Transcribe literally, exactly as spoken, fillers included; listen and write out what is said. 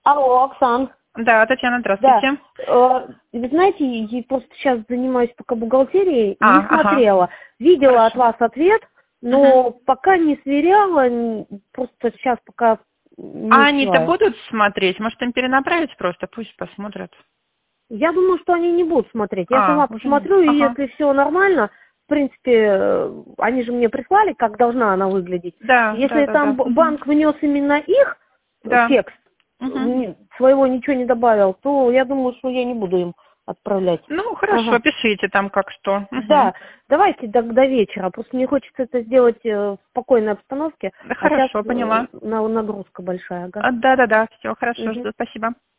Алло, Оксан. Да, Татьяна, Да. здравствуйте. Э, Вы знаете, я просто сейчас занимаюсь пока бухгалтерией, А, не смотрела. ага. Видела от Хорошо. вас ответ, но пока не сверяла, н- просто сейчас пока не А они-то успеваю. будут смотреть? Может, им перенаправить просто? Пусть посмотрят. Я думаю, что они не будут смотреть. Я А, сама уже не... посмотрю, и Ага. если все нормально, в принципе, э, они же мне прислали, как должна она выглядеть. Да, да, Если да, да. там б- Мгм. банк внес именно их э, Да. текст, Мгм. м, своего ничего не добавил, то я думаю, что я не буду им отправлять. Ну, хорошо, Ага. пишите там как что. Мгм. Да, давайте до, до вечера. Просто мне хочется это сделать э, в спокойной обстановке, Да, а сейчас хорошо, поняла. нагрузка большая, ага. А, Да-да-да, все хорошо, Мгм. жду, спасибо.